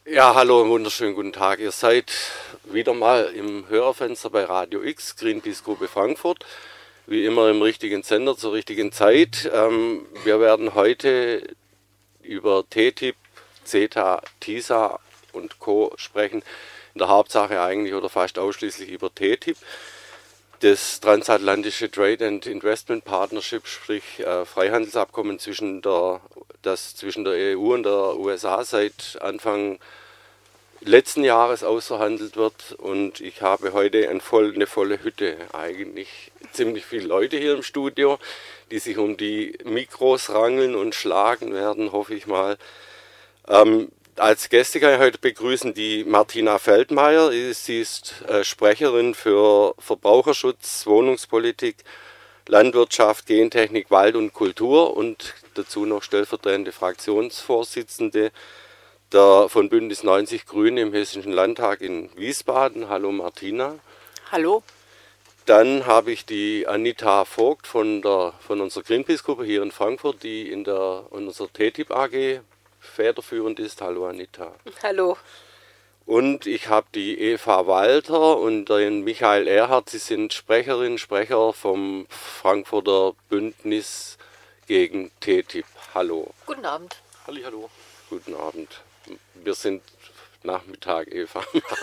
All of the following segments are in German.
Ja, hallo, einen wunderschönen guten Tag. Ihr seid wieder mal im Hörerfenster bei Radio X, Greenpeace Gruppe Frankfurt. Wie immer im richtigen Sender zur richtigen Zeit. Wir werden heute über TTIP, CETA, TISA und Co. sprechen. In der Hauptsache eigentlich oder fast ausschließlich über TTIP. Das transatlantische Trade and Investment Partnership, sprich Freihandelsabkommen das zwischen der EU und der USA seit Anfang letzten Jahres ausverhandelt wird. Und ich habe heute eine volle Hütte, eigentlich ziemlich viele Leute hier im Studio, die sich um die Mikros rangeln und schlagen werden, hoffe ich mal. Als Gäste kann ich heute begrüßen die Martina Feldmeier. Sie ist Sprecherin für Verbraucherschutz, Wohnungspolitik, Landwirtschaft, Gentechnik, Wald und Kultur und dazu noch stellvertretende Fraktionsvorsitzende von Bündnis 90 Grüne im Hessischen Landtag in Wiesbaden. Hallo Martina. Hallo. Dann habe ich die Anita Vogt von unserer Greenpeace-Gruppe hier in Frankfurt, die in unserer TTIP AG federführend ist. Hallo Anita. Hallo. Und ich habe die Eva Walter und den Michael Erhardt. Sie sind Sprecher vom Frankfurter Bündnis gegen TTIP. Hallo. Guten Abend. Hallo. Guten Abend. Wir sind Nachmittag, Eva.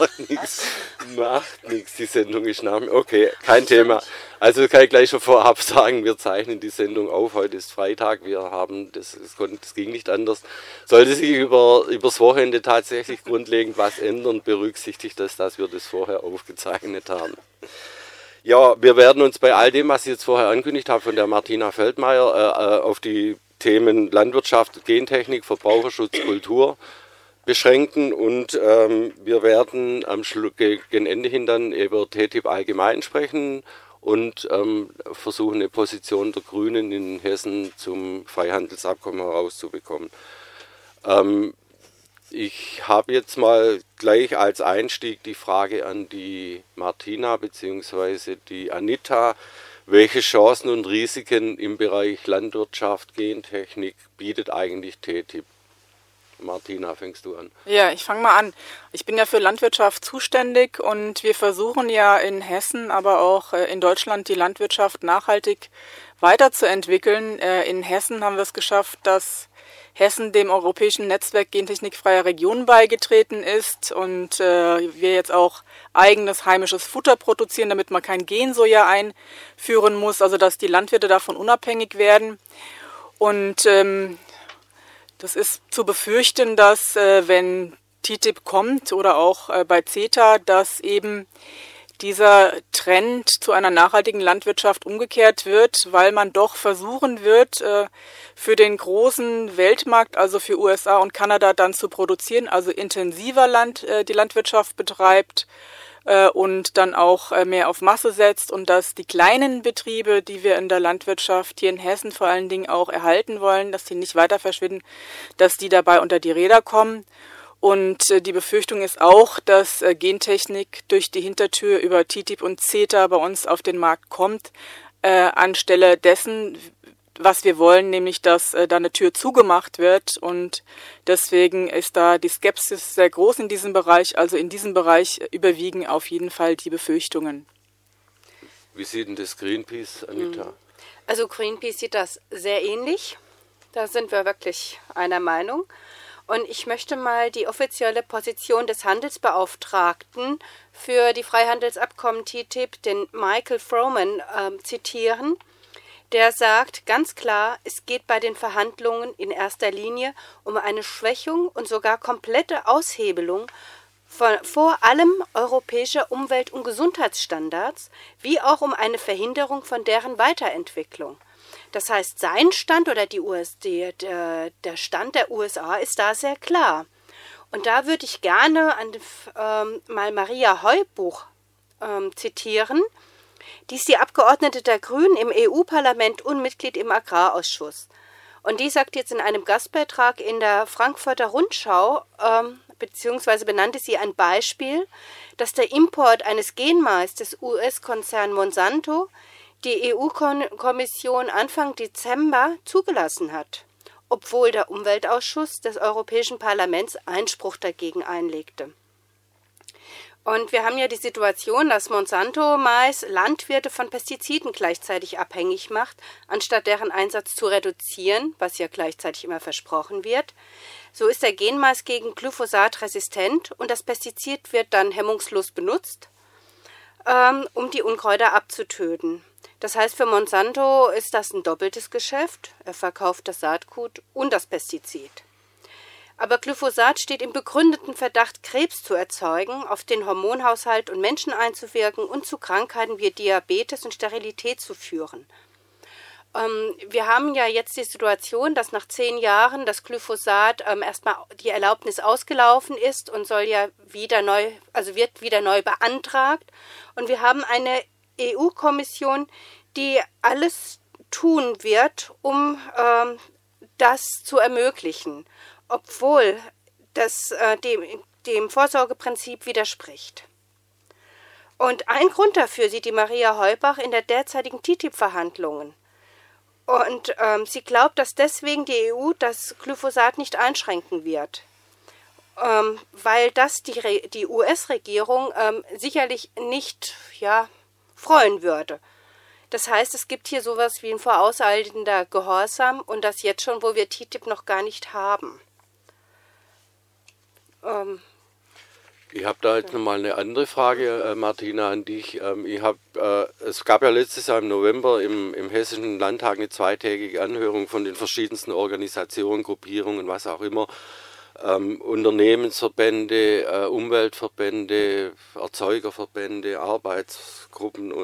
Macht nichts. Die Sendung ist Nachmittag. Okay, kein Thema. Also kann ich gleich schon vorab sagen, wir zeichnen die Sendung auf. Heute ist Freitag. Das ging nicht anders. Sollte sich übers Wochenende tatsächlich grundlegend was ändern, berücksichtigt das, dass wir das vorher aufgezeichnet haben. Ja, wir werden uns bei all dem, was ich jetzt vorher angekündigt habe, von der Martina Feldmeier auf die Themen Landwirtschaft, Gentechnik, Verbraucherschutz, Kultur beschränken und wir werden gegen Ende hin dann über TTIP allgemein sprechen und versuchen, eine Position der Grünen in Hessen zum Freihandelsabkommen herauszubekommen. Ich habe jetzt mal gleich als Einstieg die Frage an die Martina bzw. die Anita. Welche Chancen und Risiken im Bereich Landwirtschaft, Gentechnik bietet eigentlich TTIP? Martina, fängst du an? Ja, ich fange mal an. Ich bin ja für Landwirtschaft zuständig und wir versuchen ja in Hessen, aber auch in Deutschland die Landwirtschaft nachhaltig weiterzuentwickeln. In Hessen haben wir es geschafft, dass Hessen dem europäischen Netzwerk gentechnikfreier Regionen beigetreten ist und wir jetzt auch eigenes heimisches Futter produzieren, damit man kein Gensoja einführen muss, also dass die Landwirte davon unabhängig werden. Und das ist zu befürchten, dass wenn TTIP kommt oder auch bei CETA, dass eben dieser Trend zu einer nachhaltigen Landwirtschaft umgekehrt wird, weil man doch versuchen wird, für den großen Weltmarkt, also für USA und Kanada, dann zu produzieren, also intensiver die Landwirtschaft betreibt und dann auch mehr auf Masse setzt und dass die kleinen Betriebe, die wir in der Landwirtschaft hier in Hessen vor allen Dingen auch erhalten wollen, dass die nicht weiter verschwinden, dass die dabei unter die Räder kommen. Und die Befürchtung ist auch, dass Gentechnik durch die Hintertür über TTIP und CETA bei uns auf den Markt kommt, anstelle dessen, was wir wollen, nämlich dass da eine Tür zugemacht wird. Und deswegen ist da die Skepsis sehr groß in diesem Bereich. Also in diesem Bereich überwiegen auf jeden Fall die Befürchtungen. Wie sieht denn das Greenpeace, Anita? Also Greenpeace sieht das sehr ähnlich. Da sind wir wirklich einer Meinung. Und ich möchte mal die offizielle Position des Handelsbeauftragten für die Freihandelsabkommen TTIP, den Michael Froman, zitieren. Der sagt ganz klar, es geht bei den Verhandlungen in erster Linie um eine Schwächung und sogar komplette Aushebelung von vor allem europäischer Umwelt- und Gesundheitsstandards, wie auch um eine Verhinderung von deren Weiterentwicklung. Das heißt, sein Stand oder der Stand der USA ist da sehr klar. Und da würde ich gerne mal Maria Heubuch zitieren. Die ist die Abgeordnete der Grünen im EU-Parlament und Mitglied im Agrarausschuss. Und die sagt jetzt in einem Gastbeitrag in der Frankfurter Rundschau, beziehungsweise benannte sie ein Beispiel, dass der Import eines Genmais des US-Konzerns Monsanto die EU-Kommission Anfang Dezember zugelassen hat. obwohl der Umweltausschuss des Europäischen Parlaments Einspruch dagegen einlegte. Und wir haben ja die Situation, dass Monsanto Mais Landwirte von Pestiziden gleichzeitig abhängig macht, anstatt deren Einsatz zu reduzieren, was ja gleichzeitig immer versprochen wird. So ist der Genmais gegen Glyphosat resistent und das Pestizid wird dann hemmungslos benutzt, um die Unkräuter abzutöten. Das heißt, für Monsanto ist das ein doppeltes Geschäft. Er verkauft das Saatgut und das Pestizid. Aber Glyphosat steht im begründeten Verdacht, Krebs zu erzeugen, auf den Hormonhaushalt und Menschen einzuwirken und zu Krankheiten wie Diabetes und Sterilität zu führen. Wir haben ja jetzt die Situation, dass nach 10 Jahren das Glyphosat erstmal die Erlaubnis ausgelaufen ist und wird wieder neu beantragt. Und wir haben eine EU-Kommission, die alles tun wird, um das zu ermöglichen, obwohl das dem Vorsorgeprinzip widerspricht. Und ein Grund dafür sieht die Maria Heubach in der derzeitigen TTIP-Verhandlungen. Und sie glaubt, dass deswegen die EU das Glyphosat nicht einschränken wird, weil das die US-Regierung sicherlich nicht freuen würde. Das heißt, es gibt hier sowas wie ein vorauseilender Gehorsam und das jetzt schon, wo wir TTIP noch gar nicht haben. Ich habe da jetzt nochmal eine andere Frage, Martina, an dich. Es gab ja letztes Jahr im November im Hessischen Landtag eine 2-tägige Anhörung von den verschiedensten Organisationen, Gruppierungen, was auch immer, Unternehmensverbände, Umweltverbände, Erzeugerverbände, Arbeitsgruppen,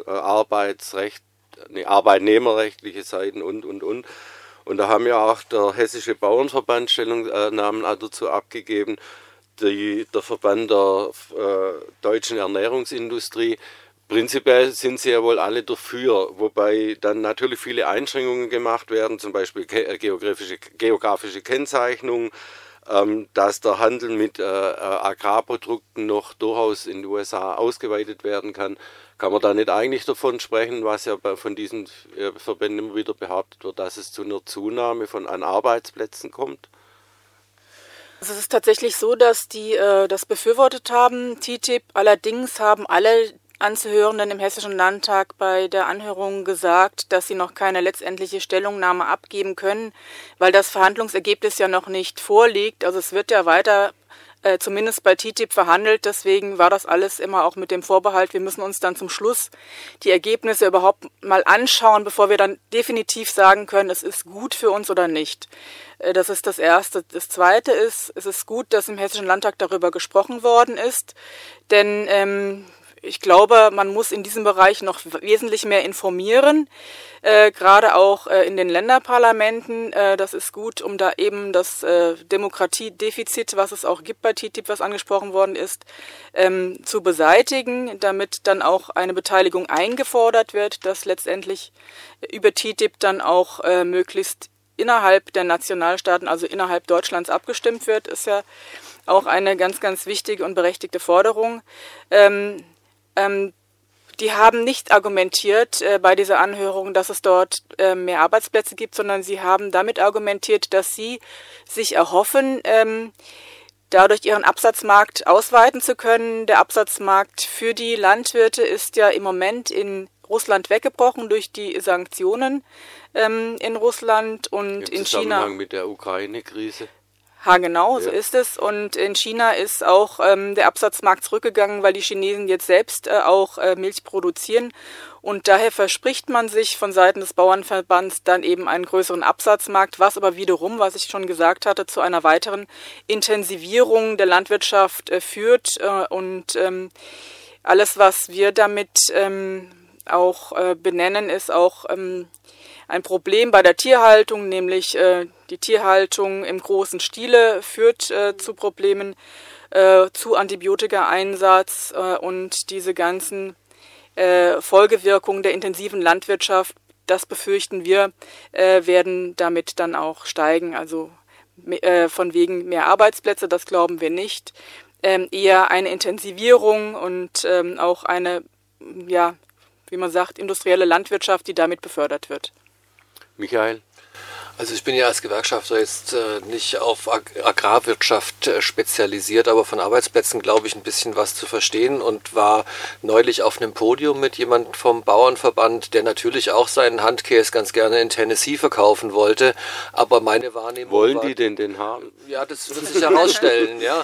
arbeitnehmerrechtliche Seiten und. Und da haben ja auch der Hessische Bauernverband Stellungnahmen dazu abgegeben, der Verband der deutschen Ernährungsindustrie. Prinzipiell sind sie ja wohl alle dafür, wobei dann natürlich viele Einschränkungen gemacht werden, zum Beispiel geografische Kennzeichnung, dass der Handel mit Agrarprodukten noch durchaus in den USA ausgeweitet werden kann. Kann man da nicht eigentlich davon sprechen, was ja von diesen Verbänden immer wieder behauptet wird, dass es zu einer Zunahme an Arbeitsplätzen kommt? Also es ist tatsächlich so, dass die das befürwortet haben, TTIP. Allerdings haben alle Anzuhörenden im Hessischen Landtag bei der Anhörung gesagt, dass sie noch keine letztendliche Stellungnahme abgeben können, weil das Verhandlungsergebnis ja noch nicht vorliegt. Also es wird ja weiter zumindest bei TTIP verhandelt. Deswegen war das alles immer auch mit dem Vorbehalt, wir müssen uns dann zum Schluss die Ergebnisse überhaupt mal anschauen, bevor wir dann definitiv sagen können, es ist gut für uns oder nicht. Das ist das Erste. Das Zweite ist, es ist gut, dass im Hessischen Landtag darüber gesprochen worden ist, denn ich glaube, man muss in diesem Bereich noch wesentlich mehr informieren, gerade auch in den Länderparlamenten. Das ist gut, um da eben das Demokratiedefizit, was es auch gibt bei TTIP, was angesprochen worden ist, zu beseitigen, damit dann auch eine Beteiligung eingefordert wird, dass letztendlich über TTIP dann auch möglichst innerhalb der Nationalstaaten, also innerhalb Deutschlands abgestimmt wird, ist ja auch eine ganz, ganz wichtige und berechtigte Forderung. Die haben nicht argumentiert bei dieser Anhörung, dass es dort mehr Arbeitsplätze gibt, sondern sie haben damit argumentiert, dass sie sich erhoffen, dadurch ihren Absatzmarkt ausweiten zu können. Der Absatzmarkt für die Landwirte ist ja im Moment in Russland weggebrochen durch die Sanktionen in Russland und in China. Im Zusammenhang mit der Ukraine-Krise. Ja, genau, so ist es. Und in China ist auch der Absatzmarkt zurückgegangen, weil die Chinesen jetzt selbst auch Milch produzieren. Und daher verspricht man sich von Seiten des Bauernverbands dann eben einen größeren Absatzmarkt, was aber wiederum, was ich schon gesagt hatte, zu einer weiteren Intensivierung der Landwirtschaft führt. Und alles, was wir damit auch benennen, ist auch ein Problem bei der Tierhaltung, nämlich die Tierhaltung im großen Stile führt zu Problemen, zu Antibiotikaeinsatz und diese ganzen Folgewirkungen der intensiven Landwirtschaft, das befürchten wir, werden damit dann auch steigen. Also von wegen mehr Arbeitsplätze, das glauben wir nicht. Eher eine Intensivierung und auch eine, ja, wie man sagt, industrielle Landwirtschaft, die damit befördert wird. Michael? Also ich bin ja als Gewerkschafter jetzt nicht auf Agrarwirtschaft spezialisiert, aber von Arbeitsplätzen glaube ich ein bisschen was zu verstehen und war neulich auf einem Podium mit jemand vom Bauernverband, der natürlich auch seinen Handkäse ganz gerne in Tennessee verkaufen wollte, aber meine Wahrnehmung Wollen die denn den haben? Ja, das wird sich herausstellen, ja.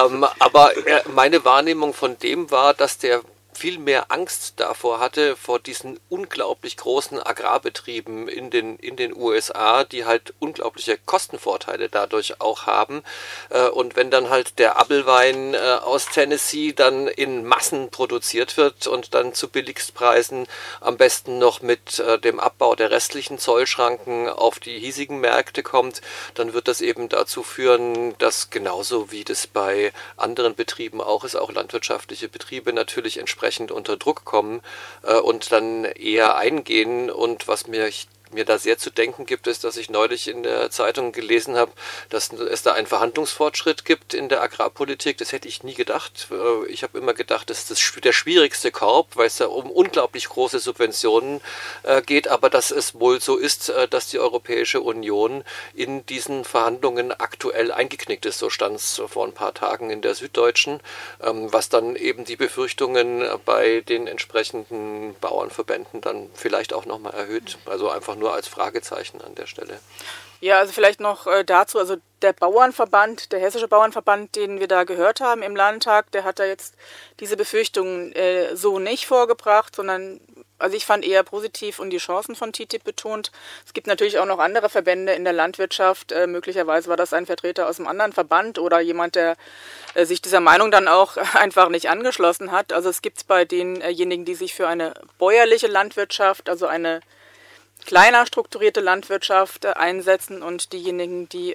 Aber meine Wahrnehmung von dem war, dass der viel mehr Angst davor hatte, vor diesen unglaublich großen Agrarbetrieben in den USA, die halt unglaubliche Kostenvorteile dadurch auch haben. Und wenn dann halt der Apfelwein aus Tennessee dann in Massen produziert wird und dann zu Billigstpreisen am besten noch mit dem Abbau der restlichen Zollschranken auf die hiesigen Märkte kommt, dann wird das eben dazu führen, dass genauso wie das bei anderen Betrieben auch ist, auch landwirtschaftliche Betriebe natürlich entsprechend unter Druck kommen und dann eher eingehen. Und was mir da sehr zu denken gibt, ist, dass ich neulich in der Zeitung gelesen habe, dass es da einen Verhandlungsfortschritt gibt in der Agrarpolitik. Das hätte ich nie gedacht. Ich habe immer gedacht, das ist der schwierigste Korb, weil es da um unglaublich große Subventionen geht, aber dass es wohl so ist, dass die Europäische Union in diesen Verhandlungen aktuell eingeknickt ist. So stand es vor ein paar Tagen in der Süddeutschen, was dann eben die Befürchtungen bei den entsprechenden Bauernverbänden dann vielleicht auch nochmal erhöht. Also einfach nur als Fragezeichen an der Stelle. Ja, also vielleicht noch dazu, also der Bauernverband, der Hessische Bauernverband, den wir da gehört haben im Landtag, der hat da jetzt diese Befürchtungen so nicht vorgebracht, sondern also ich fand eher positiv und die Chancen von TTIP betont. Es gibt natürlich auch noch andere Verbände in der Landwirtschaft. Möglicherweise war das ein Vertreter aus einem anderen Verband oder jemand, der sich dieser Meinung dann auch einfach nicht angeschlossen hat. Also es gibt bei denjenigen, die sich für eine bäuerliche Landwirtschaft, also eine kleiner strukturierte Landwirtschaft einsetzen und diejenigen, die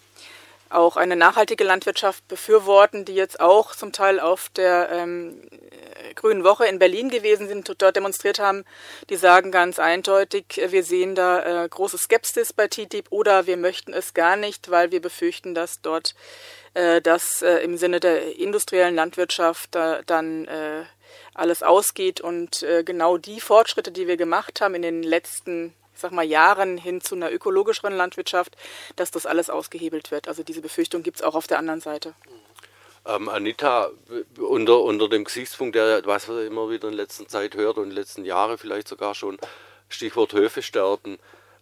auch eine nachhaltige Landwirtschaft befürworten, die jetzt auch zum Teil auf der Grünen Woche in Berlin gewesen sind, dort demonstriert haben, die sagen ganz eindeutig, wir sehen da große Skepsis bei TTIP oder wir möchten es gar nicht, weil wir befürchten, dass dort das im Sinne der industriellen Landwirtschaft dann alles ausgeht und genau die Fortschritte, die wir gemacht haben in den letzten, ich sag mal, Jahren hin zu einer ökologischeren Landwirtschaft, dass das alles ausgehebelt wird. Also diese Befürchtung gibt es auch auf der anderen Seite. Anita, unter dem Gesichtspunkt, was man immer wieder in letzter Zeit hört und in den letzten Jahren vielleicht sogar schon, Stichwort Höfesterben,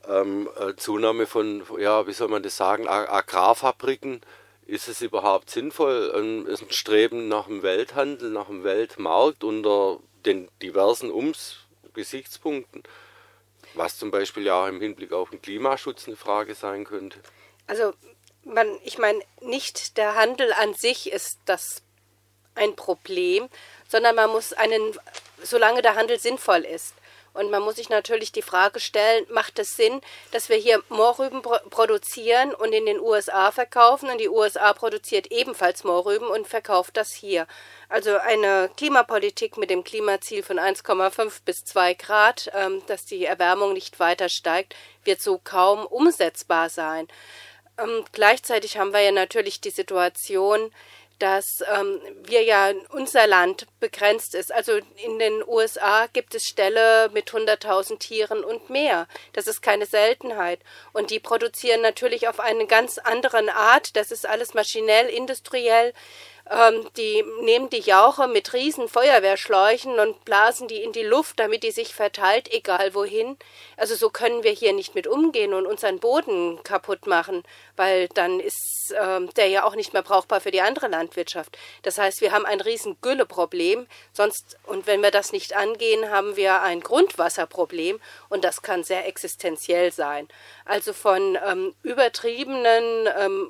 Zunahme von, ja, wie soll man das sagen, Agrarfabriken. Ist es überhaupt sinnvoll, ein Streben nach dem Welthandel, nach dem Weltmarkt unter den diversen Gesichtspunkten, was zum Beispiel ja auch im Hinblick auf den Klimaschutz eine Frage sein könnte? Also ich meine, nicht der Handel an sich ist das ein Problem, sondern man muss solange der Handel sinnvoll ist. Und man muss sich natürlich die Frage stellen, macht es Sinn, dass wir hier Mohrrüben produzieren und in den USA verkaufen und die USA produziert ebenfalls Mohrrüben und verkauft das hier. Also eine Klimapolitik mit dem Klimaziel von 1,5 bis 2 Grad, dass die Erwärmung nicht weiter steigt, wird so kaum umsetzbar sein. Gleichzeitig haben wir ja natürlich die Situation, dass unser Land begrenzt ist. Also in den USA gibt es Ställe mit 100.000 Tieren und mehr. Das ist keine Seltenheit. Und die produzieren natürlich auf eine ganz andere Art. Das ist alles maschinell, industriell. Die nehmen die Jauche mit riesen Feuerwehrschläuchen und blasen die in die Luft, damit die sich verteilt, egal wohin. Also so können wir hier nicht mit umgehen und unseren Boden kaputt machen, weil dann ist der ja auch nicht mehr brauchbar für die andere Landwirtschaft. Das heißt, wir haben ein riesen Gülleproblem, und wenn wir das nicht angehen, haben wir ein Grundwasserproblem und das kann sehr existenziell sein. Also von übertriebenen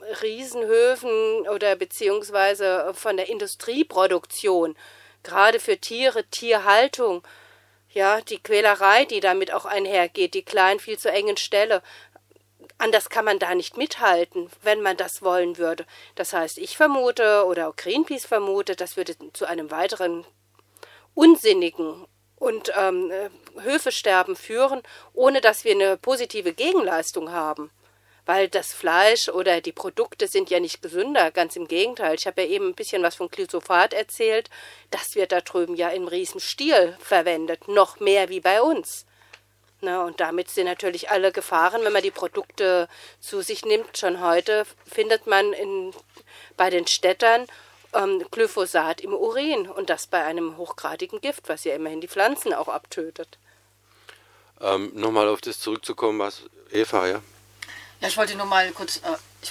Riesenhöfen oder beziehungsweise von der Industrieproduktion, gerade für Tiere, Tierhaltung, ja, die Quälerei, die damit auch einhergeht, die kleinen, viel zu engen Ställe. Anders kann man da nicht mithalten, wenn man das wollen würde. Das heißt, ich vermute oder auch Greenpeace vermutet, das würde zu einem weiteren unsinnigen und Höfesterben führen, ohne dass wir eine positive Gegenleistung haben. Weil das Fleisch oder die Produkte sind ja nicht gesünder, ganz im Gegenteil. Ich habe ja eben ein bisschen was von Glyphosat erzählt. Das wird da drüben ja im Riesenstil verwendet, noch mehr wie bei uns. Na, und damit sind natürlich alle Gefahren, wenn man die Produkte zu sich nimmt. Schon heute findet man bei den Städtern Glyphosat im Urin und das bei einem hochgradigen Gift, was ja immerhin die Pflanzen auch abtötet. Nochmal auf das zurückzukommen, was Eva, ja? Ja, ich wollte nur mal kurz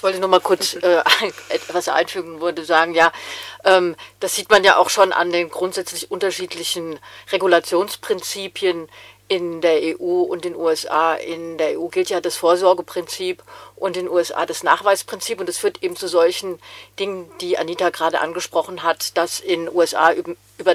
etwas einfügen, würde sagen, ja, das sieht man ja auch schon an den grundsätzlich unterschiedlichen Regulationsprinzipien in der EU und den USA. In der EU gilt ja das Vorsorgeprinzip und in den USA das Nachweisprinzip. Und das führt eben zu solchen Dingen, die Anita gerade angesprochen hat, dass in den USA in der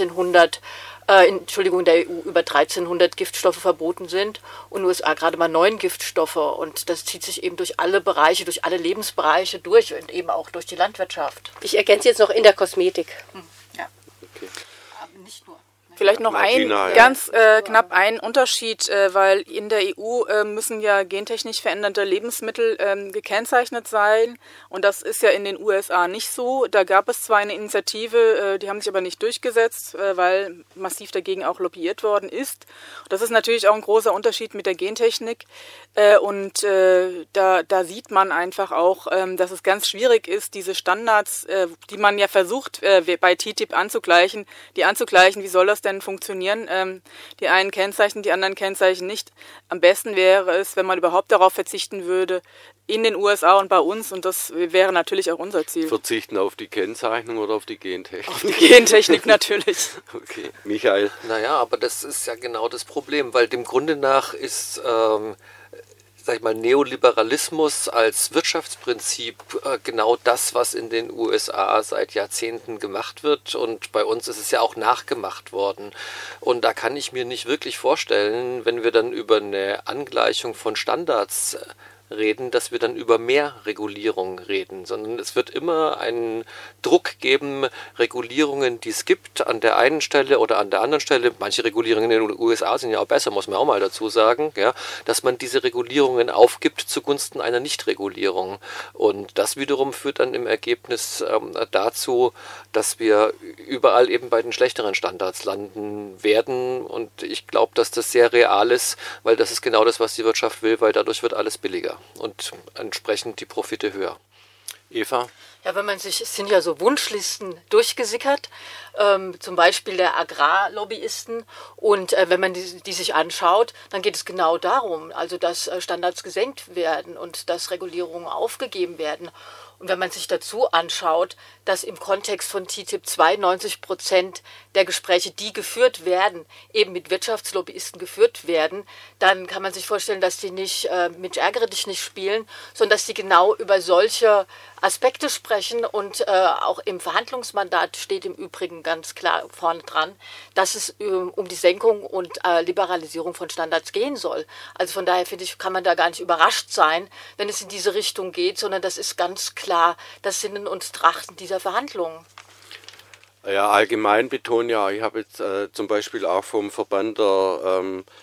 EU über 1300 Giftstoffe verboten sind und in den USA gerade mal 9 Giftstoffe. Und das zieht sich eben durch alle Bereiche, durch alle Lebensbereiche durch und eben auch durch die Landwirtschaft. Ich ergänze jetzt noch in der Kosmetik. Ja. Okay. Aber nicht nur. Vielleicht noch Martina, ganz knapp ein Unterschied, weil in der EU müssen ja gentechnisch veränderte Lebensmittel gekennzeichnet sein und das ist ja in den USA nicht so. Da gab es zwar eine Initiative, die haben sich aber nicht durchgesetzt, weil massiv dagegen auch lobbyiert worden ist. Das ist natürlich auch ein großer Unterschied mit der Gentechnik und da sieht man einfach auch, dass es ganz schwierig ist, diese Standards, die man ja versucht bei TTIP anzugleichen, wie soll das denn funktionieren? Die einen kennzeichnen, die anderen kennzeichnen nicht. Am besten wäre es, wenn man überhaupt darauf verzichten würde, in den USA und bei uns, und das wäre natürlich auch unser Ziel. Verzichten auf die Kennzeichnung oder auf die Gentechnik? Auf die Gentechnik natürlich. Okay, Michael. Naja, aber das ist ja genau das Problem, weil dem Grunde nach ist Neoliberalismus als Wirtschaftsprinzip genau das, was in den USA seit Jahrzehnten gemacht wird und bei uns ist es ja auch nachgemacht worden. Und da kann ich mir nicht wirklich vorstellen, wenn wir dann über eine Angleichung von Standards reden, dass wir dann über mehr Regulierung reden, sondern es wird immer einen Druck geben, Regulierungen, die es gibt, an der einen Stelle oder an der anderen Stelle, manche Regulierungen in den USA sind ja auch besser, muss man auch mal dazu sagen, ja, dass man diese Regulierungen aufgibt zugunsten einer Nichtregulierung. Und das wiederum führt dann im Ergebnis dazu, dass wir überall eben bei den schlechteren Standards landen werden. Und ich glaube, dass das sehr real ist, weil das ist genau das, was die Wirtschaft will, weil dadurch wird alles billiger und entsprechend die Profite höher. Eva? Ja, es sind ja so Wunschlisten durchgesickert, zum Beispiel der Agrarlobbyisten. Und wenn man die sich anschaut, dann geht es genau darum, also dass Standards gesenkt werden und dass Regulierungen aufgegeben werden. Und wenn man sich dazu anschaut, dass im Kontext von TTIP 92% der Gespräche, die geführt werden, eben mit Wirtschaftslobbyisten geführt werden, dann kann man sich vorstellen, dass die nicht mit Ärgere dich nicht spielen, sondern dass die genau über solche Aspekte sprechen. Und auch im Verhandlungsmandat steht im Übrigen ganz klar vorne dran, dass es um die Senkung und Liberalisierung von Standards gehen soll. Also von daher finde ich, kann man da gar nicht überrascht sein, wenn es in diese Richtung geht, sondern das ist ganz klar das Sinnen und Trachten dieser Verhandlungen. Ja, allgemein betonen, ja, ich habe jetzt zum Beispiel auch vom Verband der,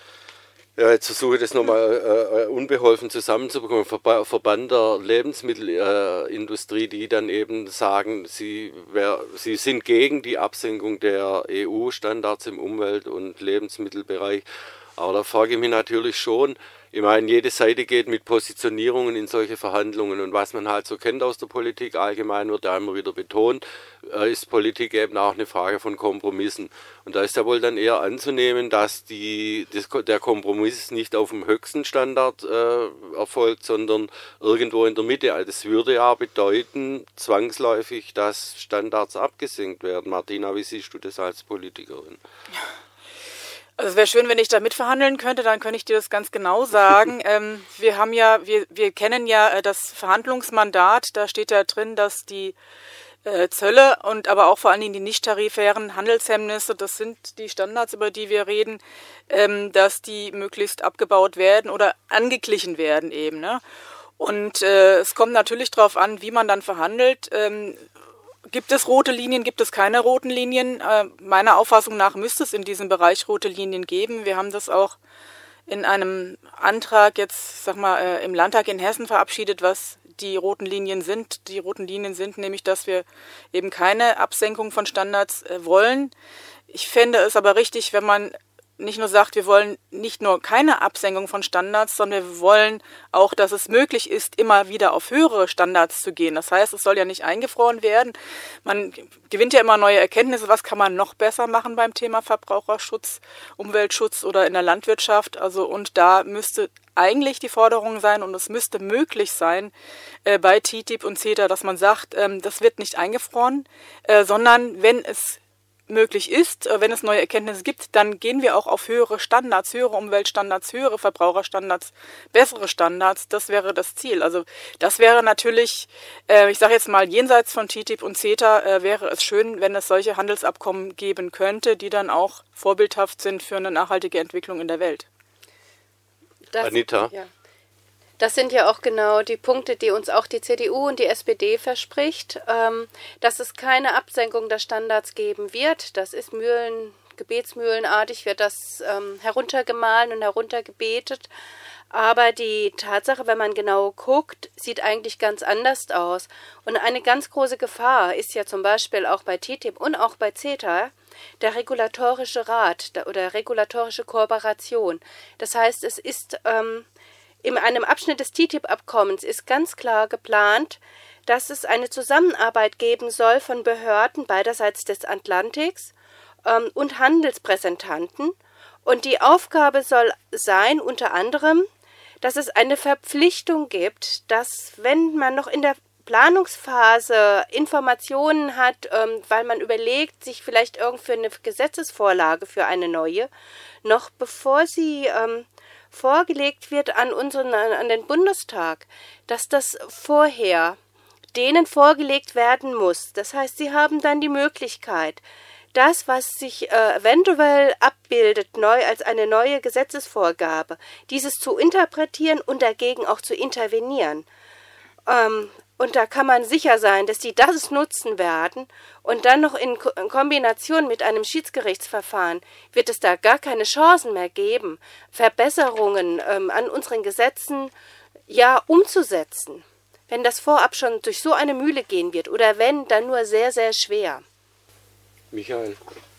jetzt versuche ich das nochmal unbeholfen zusammenzubekommen, Verband der Lebensmittelindustrie, die dann eben sagen, sie sind gegen die Absenkung der EU-Standards im Umwelt- und Lebensmittelbereich. Aber da frage ich mich natürlich schon, ich meine, jede Seite geht mit Positionierungen in solche Verhandlungen und was man halt so kennt aus der Politik, allgemein wird ja immer wieder betont, ist Politik eben auch eine Frage von Kompromissen. Und da ist ja wohl dann eher anzunehmen, dass der Kompromiss nicht auf dem höchsten Standard erfolgt, sondern irgendwo in der Mitte. Also das würde ja bedeuten, zwangsläufig, dass Standards abgesenkt werden. Martina, wie siehst du das als Politikerin? Also es wäre schön, wenn ich da mitverhandeln könnte, dann könnte ich dir das ganz genau sagen. Wir kennen ja das Verhandlungsmandat, da steht ja drin, dass die Zölle und aber auch vor allen Dingen die nicht tarifären Handelshemmnisse, das sind die Standards, über die wir reden, dass die möglichst abgebaut werden oder angeglichen werden eben, ne? Und es kommt natürlich darauf an, wie man dann verhandelt. Gibt es rote Linien, gibt es keine roten Linien? Meiner Auffassung nach müsste es in diesem Bereich rote Linien geben. Wir haben das auch in einem Antrag jetzt, im Landtag in Hessen verabschiedet, was die roten Linien sind. Die roten Linien sind nämlich, dass wir eben keine Absenkung von Standards wollen. Ich fände es aber richtig, wenn man nicht nur sagt, wir wollen nicht nur keine Absenkung von Standards, sondern wir wollen auch, dass es möglich ist, immer wieder auf höhere Standards zu gehen. Das heißt, es soll ja nicht eingefroren werden. Man gewinnt ja immer neue Erkenntnisse, was kann man noch besser machen beim Thema Verbraucherschutz, Umweltschutz oder in der Landwirtschaft. Also und da müsste eigentlich die Forderung sein und es müsste möglich sein bei TTIP und CETA, dass man sagt, das wird nicht eingefroren, sondern wenn es möglich ist, wenn es neue Erkenntnisse gibt, dann gehen wir auch auf höhere Standards, höhere Umweltstandards, höhere Verbraucherstandards, bessere Standards. Das wäre das Ziel. Also das wäre natürlich, ich sage jetzt mal, jenseits von TTIP und CETA wäre es schön, wenn es solche Handelsabkommen geben könnte, die dann auch vorbildhaft sind für eine nachhaltige Entwicklung in der Welt. Anita? Ja. Das sind ja auch genau die Punkte, die uns auch die CDU und die SPD verspricht, dass es keine Absenkung der Standards geben wird. Das ist gebetsmühlenartig wird das heruntergemahlen und heruntergebetet. Aber die Tatsache, wenn man genau guckt, sieht eigentlich ganz anders aus. Und eine ganz große Gefahr ist ja zum Beispiel auch bei TTIP und auch bei CETA der regulatorische Rat oder regulatorische Kooperation. Das heißt, es ist in einem Abschnitt des TTIP-Abkommens ist ganz klar geplant, dass es eine Zusammenarbeit geben soll von Behörden beiderseits des Atlantiks und Handelspräsentanten. Und die Aufgabe soll sein, unter anderem, dass es eine Verpflichtung gibt, dass, wenn man noch in der Planungsphase Informationen hat, weil man überlegt, sich vielleicht irgendwie eine Gesetzesvorlage für eine neue, noch bevor sie vorgelegt wird an den Bundestag, dass das vorher denen vorgelegt werden muss. Das heißt, sie haben dann die Möglichkeit, das, was sich eventuell abbildet, neu als eine neue Gesetzesvorgabe, dieses zu interpretieren und dagegen auch zu intervenieren. Und da kann man sicher sein, dass die das nutzen werden. Und dann noch in Kombination mit einem Schiedsgerichtsverfahren wird es da gar keine Chancen mehr geben, Verbesserungen an unseren Gesetzen umzusetzen. Wenn das vorab schon durch so eine Mühle gehen wird oder wenn, dann nur sehr, sehr schwer. Michael?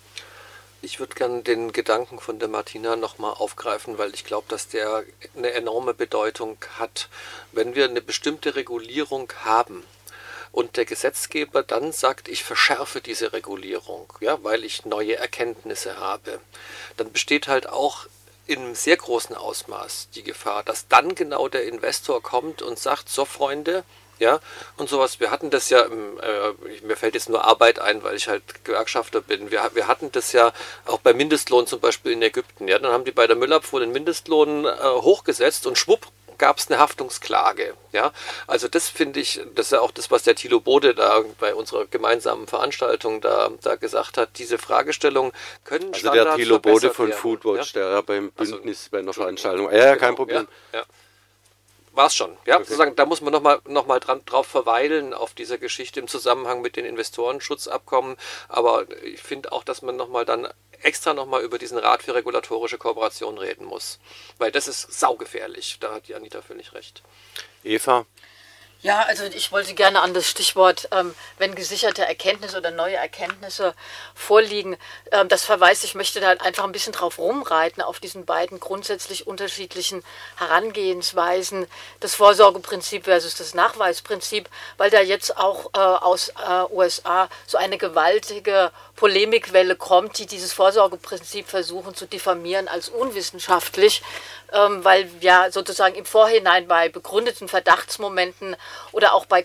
Ich würde gerne den Gedanken von der Martina nochmal aufgreifen, weil ich glaube, dass der eine enorme Bedeutung hat. Wenn wir eine bestimmte Regulierung haben und der Gesetzgeber dann sagt, ich verschärfe diese Regulierung, ja, weil ich neue Erkenntnisse habe, dann besteht halt auch in einem sehr großen Ausmaß die Gefahr, dass dann genau der Investor kommt und sagt, so Freunde, ja, und sowas. Wir hatten das ja, mir fällt jetzt nur Arbeit ein, weil ich halt Gewerkschafter bin. Wir hatten das ja auch beim Mindestlohn zum Beispiel in Ägypten. Ja, dann haben die bei der Müllabfuhr den Mindestlohn hochgesetzt und schwupp gab es eine Haftungsklage. Ja, also das finde ich, das ist ja auch das, was der Thilo Bode da bei unserer gemeinsamen Veranstaltung da gesagt hat. Diese Fragestellung können also Standards der Thilo Bode von Foodwatch, ja? Der beim Bündnis bei einer Veranstaltung. Ja, genau, kein Problem. Ja. War es schon, ja. Okay. Sozusagen, da muss man noch mal drauf verweilen auf dieser Geschichte im Zusammenhang mit den Investorenschutzabkommen. Aber ich finde auch, dass man dann extra nochmal über diesen Rat für regulatorische Kooperation reden muss. Weil das ist saugefährlich. Da hat die Anita völlig recht. Eva? Ja, also ich wollte gerne an das Stichwort, wenn gesicherte Erkenntnisse oder neue Erkenntnisse vorliegen, das verweist, ich möchte da einfach ein bisschen drauf rumreiten, auf diesen beiden grundsätzlich unterschiedlichen Herangehensweisen, das Vorsorgeprinzip versus das Nachweisprinzip, weil da jetzt auch aus USA so eine gewaltige Polemikwelle kommt, die dieses Vorsorgeprinzip versuchen zu diffamieren als unwissenschaftlich, weil ja sozusagen im Vorhinein bei begründeten Verdachtsmomenten oder auch bei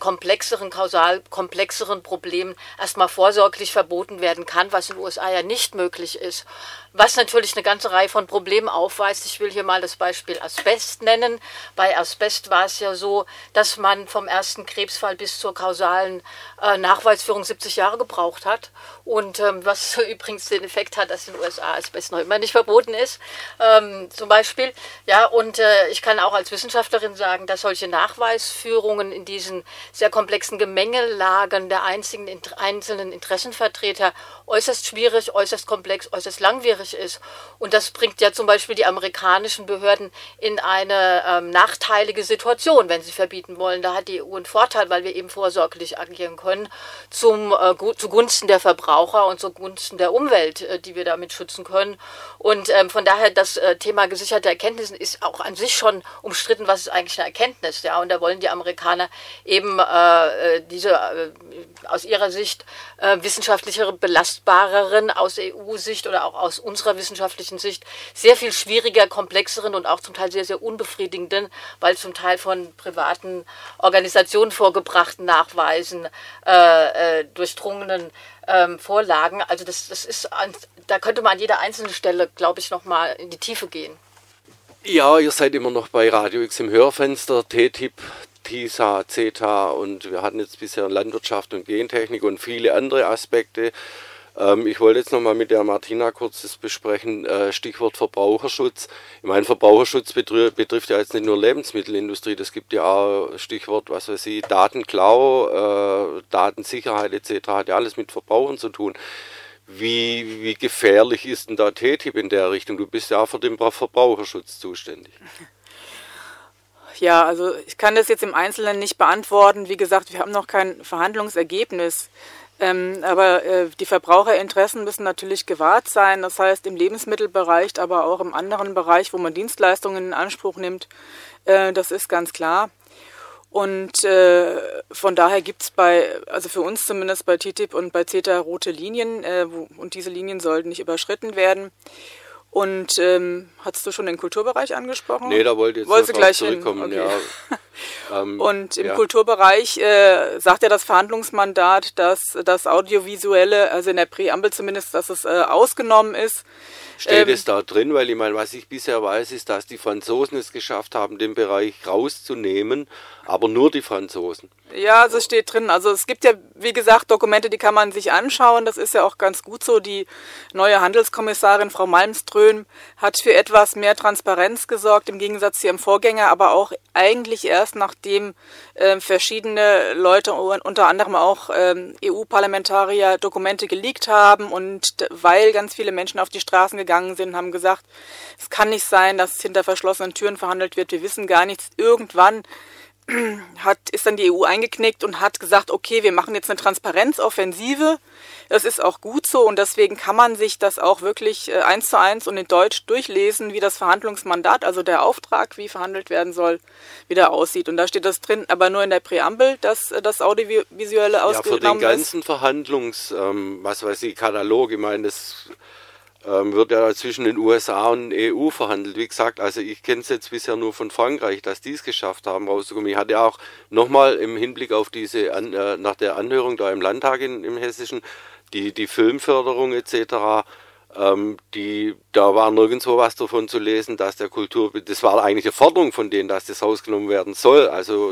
kausal komplexeren Problemen erstmal vorsorglich verboten werden kann, was in den USA ja nicht möglich ist. Was natürlich eine ganze Reihe von Problemen aufweist. Ich will hier mal das Beispiel Asbest nennen. Bei Asbest war es ja so, dass man vom ersten Krebsfall bis zur kausalen Nachweisführung 70 Jahre gebraucht hat. Und was übrigens den Effekt hat, dass in den USA Asbest noch immer nicht verboten ist, zum Beispiel. Ja, und ich kann auch als Wissenschaftlerin sagen, dass solche Nachweisführungen in diesen sehr komplexen Gemengelagen der einzelnen Interessenvertreter äußerst schwierig, äußerst komplex, äußerst langwierig ist. Und das bringt ja zum Beispiel die amerikanischen Behörden in eine nachteilige Situation, wenn sie verbieten wollen. Da hat die EU einen Vorteil, weil wir eben vorsorglich agieren können, zugunsten der Verbraucher und zugunsten der Umwelt, die wir damit schützen können. Und von daher, das Thema gesicherte Erkenntnissen ist auch an sich schon umstritten, was ist eigentlich eine Erkenntnis. Ja? Und da wollen die Amerikaner eben diese aus ihrer Sicht wissenschaftlichere, belastbareren, aus EU-Sicht oder auch aus unserer wissenschaftlichen Sicht, sehr viel schwieriger, komplexeren und auch zum Teil sehr, sehr unbefriedigenden, weil zum Teil von privaten Organisationen vorgebrachten Nachweisen durchdrungenen Vorlagen. Also das ist, da könnte man an jeder einzelnen Stelle, glaube ich, nochmal in die Tiefe gehen. Ja, ihr seid immer noch bei Radio X im Hörfenster, TTIP, TISA, CETA und wir hatten jetzt bisher Landwirtschaft und Gentechnik und viele andere Aspekte. Ich wollte jetzt nochmal mit der Martina kurz das besprechen, Stichwort Verbraucherschutz. Ich meine, Verbraucherschutz betrifft ja jetzt nicht nur Lebensmittelindustrie, das gibt ja auch Stichwort, was weiß ich, Datenklau, Datensicherheit etc., hat ja alles mit Verbrauchern zu tun. Wie gefährlich ist denn da TTIP in der Richtung? Du bist ja auch für den Verbraucherschutz zuständig. Ja, also ich kann das jetzt im Einzelnen nicht beantworten. Wie gesagt, wir haben noch kein Verhandlungsergebnis. Aber die Verbraucherinteressen müssen natürlich gewahrt sein. Das heißt, im Lebensmittelbereich, aber auch im anderen Bereich, wo man Dienstleistungen in Anspruch nimmt, das ist ganz klar. Und von daher gibt es also für uns zumindest bei TTIP und bei CETA rote Linien, und diese Linien sollten nicht überschritten werden. Und hast du schon den Kulturbereich angesprochen? Nee, da wollte ich jetzt gleich zurückkommen. Okay. Ja. Und im Kulturbereich sagt ja das Verhandlungsmandat, dass das Audiovisuelle, also in der Präambel zumindest, dass es ausgenommen ist. Steht es da drin? Weil ich meine, was ich bisher weiß, ist, dass die Franzosen es geschafft haben, den Bereich rauszunehmen, aber nur die Franzosen. Ja, also es steht drin. Also es gibt ja, wie gesagt, Dokumente, die kann man sich anschauen. Das ist ja auch ganz gut so. Die neue Handelskommissarin, Frau Malmström, hat für etwas mehr Transparenz gesorgt, im Gegensatz zu ihrem Vorgänger, aber auch eigentlich erst nachdem verschiedene Leute, unter anderem auch EU-Parlamentarier, Dokumente geleakt haben und weil ganz viele Menschen auf die Straßen gegangen sind und haben gesagt, es kann nicht sein, dass hinter verschlossenen Türen verhandelt wird, wir wissen gar nichts. Irgendwann ist dann die EU eingeknickt und hat gesagt, okay, wir machen jetzt eine Transparenzoffensive. Das ist auch gut so und deswegen kann man sich das auch wirklich 1:1 und in Deutsch durchlesen, wie das Verhandlungsmandat, also der Auftrag, wie verhandelt werden soll, wieder aussieht. Und da steht das drin, aber nur in der Präambel, dass das Audiovisuelle ausgenommen ist. Ja, für den ganzen Katalog, ich meine, das wird ja zwischen den USA und EU verhandelt. Wie gesagt, also ich kenne es jetzt bisher nur von Frankreich, dass die es geschafft haben, rauszukommen. Ich hatte auch nochmal im Hinblick auf diese, nach der Anhörung da im Landtag im Hessischen, die Filmförderung etc., da war nirgendwo was davon zu lesen, dass der das war eigentlich eine Forderung von denen, dass das rausgenommen werden soll. Also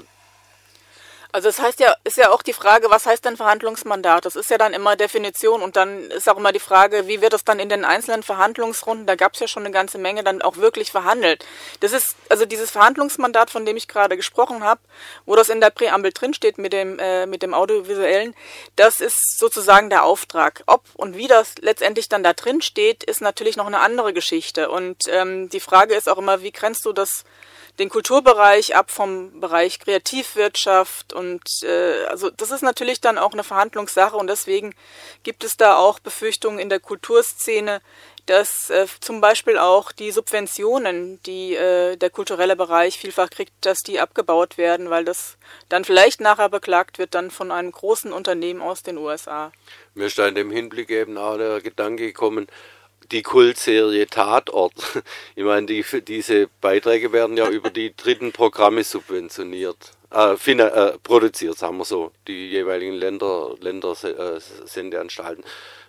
das heißt ja, ist ja auch die Frage, was heißt denn Verhandlungsmandat? Das ist ja dann immer Definition und dann ist auch immer die Frage, wie wird das dann in den einzelnen Verhandlungsrunden, da gab es ja schon eine ganze Menge, dann auch wirklich verhandelt. Das ist, also dieses Verhandlungsmandat, von dem ich gerade gesprochen habe, wo das in der Präambel drinsteht mit dem Audiovisuellen, das ist sozusagen der Auftrag. Ob und wie das letztendlich dann da drin steht, ist natürlich noch eine andere Geschichte. Und die Frage ist auch immer, wie grenzt du den Kulturbereich ab vom Bereich Kreativwirtschaft und also das ist natürlich dann auch eine Verhandlungssache und deswegen gibt es da auch Befürchtungen in der Kulturszene, dass zum Beispiel auch die Subventionen, die der kulturelle Bereich vielfach kriegt, dass die abgebaut werden, weil das dann vielleicht nachher beklagt wird dann von einem großen Unternehmen aus den USA. Mir ist da in dem Hinblick eben auch der Gedanke gekommen, die Kultserie Tatort. Ich meine, diese Beiträge werden ja über die dritten Programme subventioniert, produziert, sagen wir so, die jeweiligen Sendeanstalten.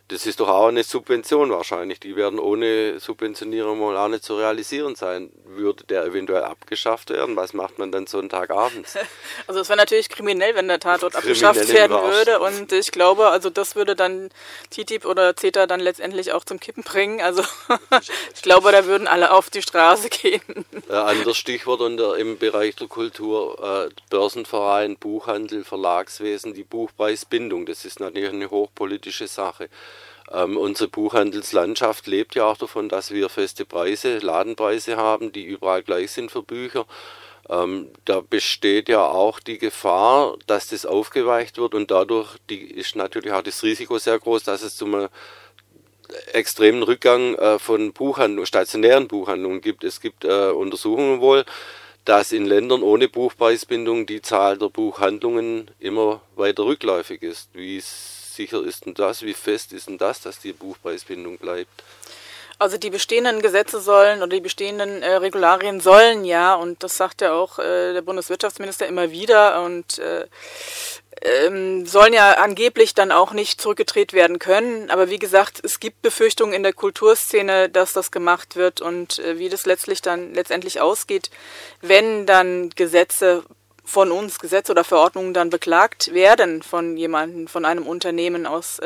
Das ist doch auch eine Subvention wahrscheinlich. Die werden ohne Subventionierung wohl auch nicht zu realisieren sein. Würde der eventuell abgeschafft werden? Was macht man dann Sonntagabends? Also es wäre natürlich kriminell, wenn der Tatort abgeschafft werden würde. Und ich glaube, also das würde dann TTIP oder CETA dann letztendlich auch zum Kippen bringen. Also ich glaube, da würden alle auf die Straße gehen. Anderes Stichwort im Bereich der Kultur, Börsenverein, Buchhandel, Verlagswesen, die Buchpreisbindung. Das ist natürlich eine hochpolitische Sache. Unsere Buchhandelslandschaft lebt ja auch davon, dass wir feste Preise, Ladenpreise haben, die überall gleich sind für Bücher. Da besteht ja auch die Gefahr, dass das aufgeweicht wird und dadurch ist natürlich auch das Risiko sehr groß, dass es zum extremen Rückgang von Buchhandlungen, stationären Buchhandlungen gibt. Es gibt Untersuchungen wohl, dass in Ländern ohne Buchpreisbindung die Zahl der Buchhandlungen immer weiter rückläufig ist. Wie sicher ist denn das? Wie fest ist denn das, dass die Buchpreisbindung bleibt? Also die bestehenden Gesetze sollen oder die bestehenden Regularien sollen ja, und das sagt ja auch der Bundeswirtschaftsminister immer wieder, und sollen ja angeblich dann auch nicht zurückgedreht werden können. Aber wie gesagt, es gibt Befürchtungen in der Kulturszene, dass das gemacht wird, und wie das letztendlich ausgeht, wenn dann Gesetze oder Verordnungen dann beklagt werden von jemandem, von einem Unternehmen aus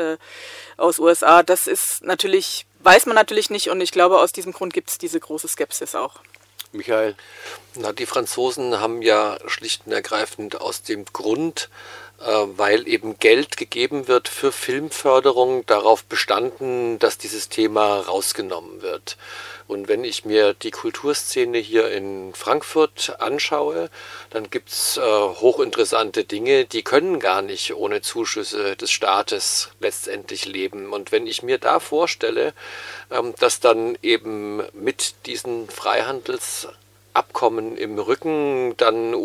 USA, das ist natürlich, weiß man natürlich nicht, und ich glaube, aus diesem Grund gibt es diese große Skepsis auch. Michael? Die Franzosen haben ja schlicht und ergreifend aus dem Grund, weil eben Geld gegeben wird für Filmförderung, darauf bestanden, dass dieses Thema rausgenommen wird. Und wenn ich mir die Kulturszene hier in Frankfurt anschaue, dann gibt es hochinteressante Dinge, die können gar nicht ohne Zuschüsse des Staates letztendlich leben. Und wenn ich mir da vorstelle, dass dann eben mit diesen Freihandelsabkommen im Rücken dann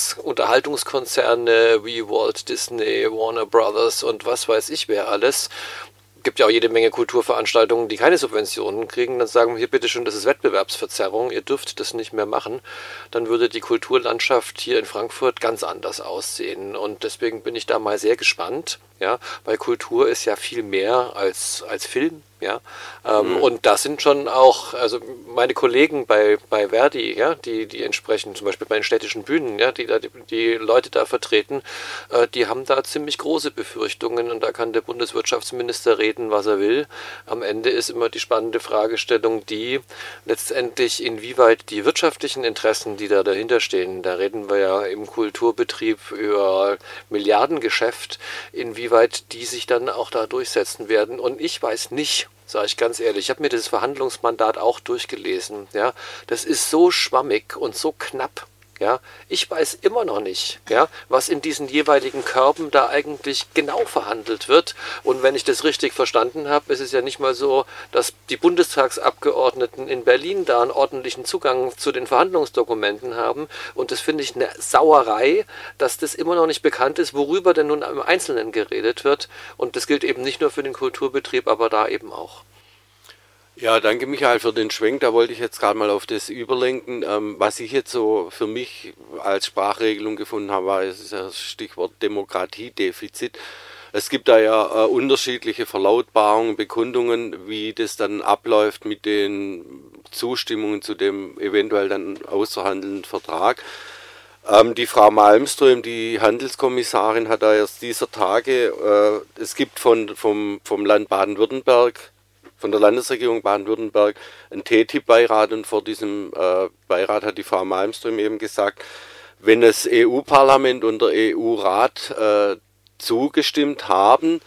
US-Unterhaltungskonzerne wie Walt Disney, Warner Brothers und was weiß ich wer alles, gibt ja auch jede Menge Kulturveranstaltungen, die keine Subventionen kriegen, dann sagen wir hier bitteschön, das ist Wettbewerbsverzerrung, ihr dürft das nicht mehr machen, dann würde die Kulturlandschaft hier in Frankfurt ganz anders aussehen. Und deswegen bin ich da mal sehr gespannt, ja, weil Kultur ist ja viel mehr als Film. Ja, und das sind schon auch, also meine Kollegen bei Verdi, ja, die entsprechend zum Beispiel bei den städtischen Bühnen, ja, die Leute da vertreten, die haben da ziemlich große Befürchtungen, und da kann der Bundeswirtschaftsminister reden, was er will. Am Ende ist immer die spannende Fragestellung die, letztendlich inwieweit die wirtschaftlichen Interessen, die da dahinter stehen, da reden wir ja im Kulturbetrieb über Milliardengeschäft, inwieweit die sich dann auch da durchsetzen werden. Und ich weiß nicht, sage ich ganz ehrlich, ich habe mir das Verhandlungsmandat auch durchgelesen. Ja, das ist so schwammig und so knapp. Ja, ich weiß immer noch nicht, ja, was in diesen jeweiligen Körben da eigentlich genau verhandelt wird. Und wenn ich das richtig verstanden habe, ist es ja nicht mal so, dass die Bundestagsabgeordneten in Berlin da einen ordentlichen Zugang zu den Verhandlungsdokumenten haben. Und das finde ich eine Sauerei, dass das immer noch nicht bekannt ist, worüber denn nun im Einzelnen geredet wird. Und das gilt eben nicht nur für den Kulturbetrieb, aber da eben auch. Ja, danke Michael für den Schwenk. Da wollte ich jetzt gerade mal auf das überlenken. Was ich jetzt so für mich als Sprachregelung gefunden habe, war das Stichwort Demokratiedefizit. Es gibt da ja unterschiedliche Verlautbarungen, Bekundungen, wie das dann abläuft mit den Zustimmungen zu dem eventuell dann auszuhandelnden Vertrag. Die Frau Malmström, die Handelskommissarin, hat da erst dieser Tage, es gibt vom Land Baden-Württemberg, von der Landesregierung Baden-Württemberg, einen TTIP-Beirat, und vor diesem Beirat hat die Frau Malmström eben gesagt, wenn das EU-Parlament und der EU-Rat zugestimmt haben,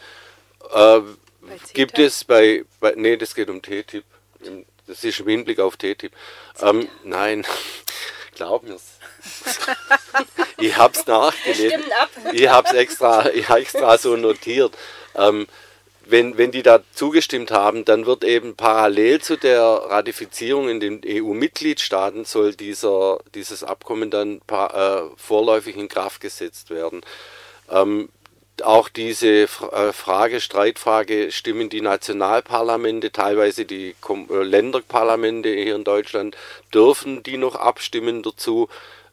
gibt es nee, das geht um TTIP, das ist im Hinblick auf TTIP. Nein, glaub mir's. Ich hab's nachgelesen. Ich hab's extra so notiert. Wenn die da zugestimmt haben, dann wird eben parallel zu der Ratifizierung in den EU-Mitgliedstaaten soll dieses Abkommen dann vorläufig in Kraft gesetzt werden. Auch diese Streitfrage, stimmen die Nationalparlamente, teilweise die Länderparlamente hier in Deutschland, dürfen die noch abstimmen dazu?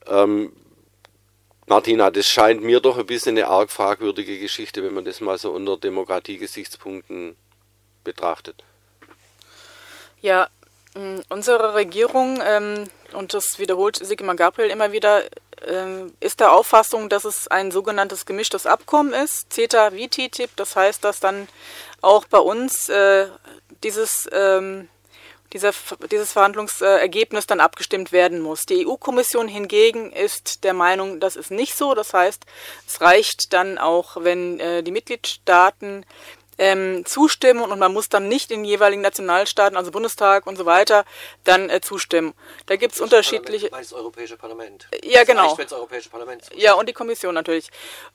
Martina, das scheint mir doch ein bisschen eine arg fragwürdige Geschichte, wenn man das mal so unter Demokratiegesichtspunkten betrachtet? Ja, unsere Regierung, und das wiederholt Sigmar Gabriel immer wieder, ist der Auffassung, dass es ein sogenanntes gemischtes Abkommen ist, CETA wie TTIP. Das heißt, dass dann auch bei uns dieses Verhandlungsergebnis dann abgestimmt werden muss. Die EU-Kommission hingegen ist der Meinung, das ist nicht so. Das heißt, es reicht dann auch, wenn die Mitgliedstaaten zustimmen und man muss dann nicht in den jeweiligen Nationalstaaten, also Bundestag und so weiter, dann zustimmen. Da gibt es unterschiedliche... Das Europäische Parlament. Ja, genau. Das Europäische Parlament zustimmt. Ja, und die Kommission natürlich.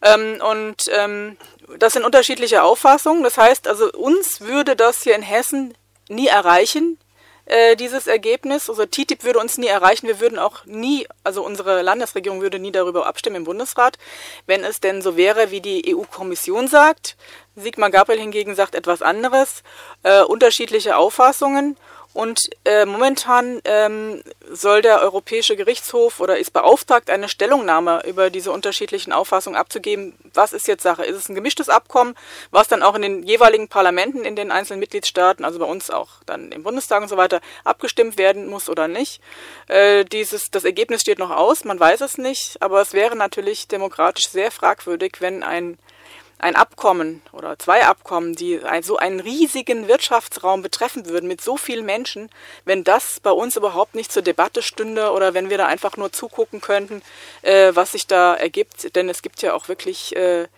Das sind unterschiedliche Auffassungen. Das heißt, also uns würde das hier in Hessen nie erreichen, dieses Ergebnis. Also TTIP würde uns nie erreichen. Wir würden auch nie, also unsere Landesregierung würde nie darüber abstimmen im Bundesrat, wenn es denn so wäre, wie die EU-Kommission sagt. Sigmar Gabriel hingegen sagt etwas anderes, unterschiedliche Auffassungen. Und momentan soll der Europäische Gerichtshof oder ist beauftragt, eine Stellungnahme über diese unterschiedlichen Auffassungen abzugeben. Was ist jetzt Sache? Ist es ein gemischtes Abkommen, was dann auch in den jeweiligen Parlamenten in den einzelnen Mitgliedstaaten, also bei uns auch dann im Bundestag und so weiter, abgestimmt werden muss oder nicht? Das Ergebnis steht noch aus, man weiß es nicht, aber es wäre natürlich demokratisch sehr fragwürdig, wenn ein Abkommen oder zwei Abkommen, die so einen riesigen Wirtschaftsraum betreffen würden mit so vielen Menschen, wenn das bei uns überhaupt nicht zur Debatte stünde oder wenn wir da einfach nur zugucken könnten, was sich da ergibt. Denn es gibt ja auch wirklich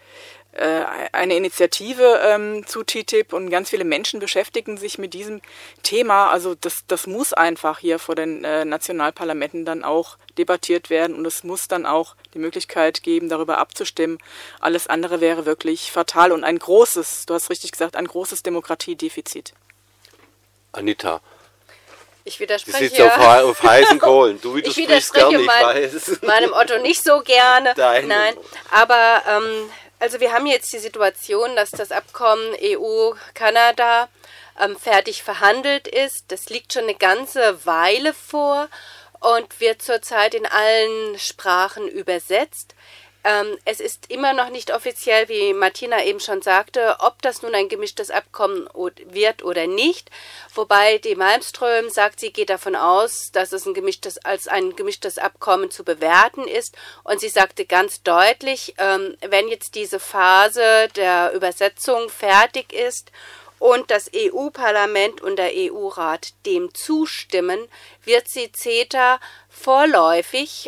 eine Initiative zu TTIP und ganz viele Menschen beschäftigen sich mit diesem Thema. Also das muss einfach hier vor den Nationalparlamenten dann auch debattiert werden und es muss dann auch die Möglichkeit geben, darüber abzustimmen. Alles andere wäre wirklich fatal und ein großes, du hast richtig gesagt, ein großes Demokratiedefizit. Anita. Ich widerspreche. Du sitzt auf heißen Kohlen. Du widersprichst gerne, ich weiß. Meinem Otto nicht so gerne. Nein, aber also wir haben jetzt die Situation, dass das Abkommen EU-Kanada fertig verhandelt ist. Das liegt schon eine ganze Weile vor und wird zurzeit in allen Sprachen übersetzt. Es ist immer noch nicht offiziell, wie Martina eben schon sagte, ob das nun ein gemischtes Abkommen wird oder nicht. Wobei die Malmström sagt, sie geht davon aus, dass es als ein gemischtes Abkommen zu bewerten ist. Und sie sagte ganz deutlich, wenn jetzt diese Phase der Übersetzung fertig ist und das EU-Parlament und der EU-Rat dem zustimmen, wird sie CETA vorläufig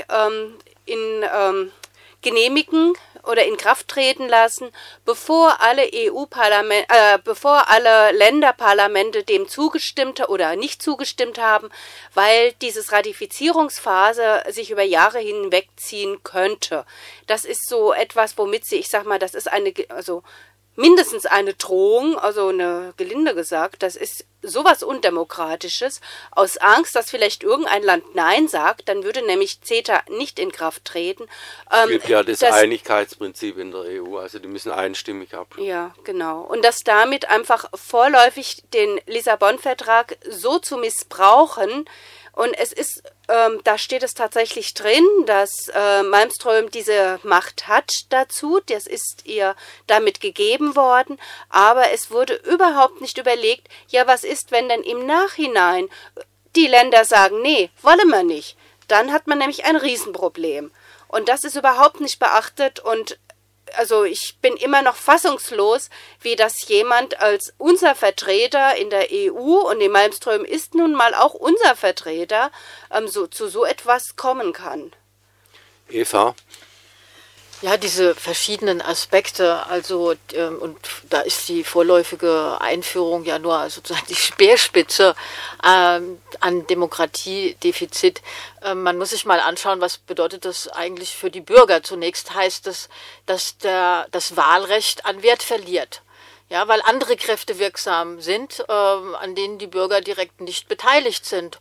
genehmigen oder in Kraft treten lassen, bevor alle bevor alle Länderparlamente dem zugestimmt oder nicht zugestimmt haben, weil dieses Ratifizierungsphase sich über Jahre hinwegziehen könnte. Das ist so etwas, womit sie, ich sag mal, das ist mindestens eine Drohung, also eine gelinde gesagt, das ist sowas Undemokratisches, aus Angst, dass vielleicht irgendein Land Nein sagt, dann würde nämlich CETA nicht in Kraft treten. Es gibt ja das Einigkeitsprinzip in der EU, also die müssen einstimmig abstimmen. Ja, genau. Und dass damit einfach vorläufig den Lissabon-Vertrag so zu missbrauchen, und es ist, da steht es tatsächlich drin, dass Malmström diese Macht hat dazu, das ist ihr damit gegeben worden, aber es wurde überhaupt nicht überlegt, ja, was ist, wenn denn im Nachhinein die Länder sagen, nee, wollen wir nicht, dann hat man nämlich ein Riesenproblem. Und das ist überhaupt nicht beachtet und also ich bin immer noch fassungslos, wie das jemand als unser Vertreter in der EU, und die Malmström ist nun mal auch unser Vertreter, zu so etwas kommen kann. Eva? Ja, diese verschiedenen Aspekte, also und da ist die vorläufige Einführung ja nur sozusagen die Speerspitze an Demokratiedefizit. Man muss sich mal anschauen, was bedeutet das eigentlich für die Bürger. Zunächst heißt es, dass das Wahlrecht an Wert verliert. Ja, weil andere Kräfte wirksam sind, an denen die Bürger direkt nicht beteiligt sind.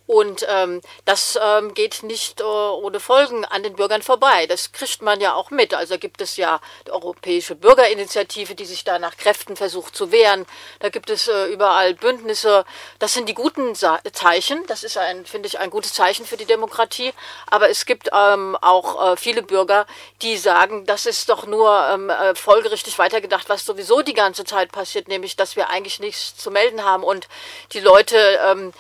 Und das geht nicht ohne Folgen an den Bürgern vorbei. Das kriegt man ja auch mit. Also gibt es ja die Europäische Bürgerinitiative, die sich da nach Kräften versucht zu wehren. Da gibt es überall Bündnisse. Das sind die guten Zeichen. Das ist finde ich, ein gutes Zeichen für die Demokratie. Aber es gibt auch viele Bürger, die sagen, das ist doch nur folgerichtig weitergedacht, was sowieso die ganze Zeit passiert, nämlich, dass wir eigentlich nichts zu melden haben und die Leute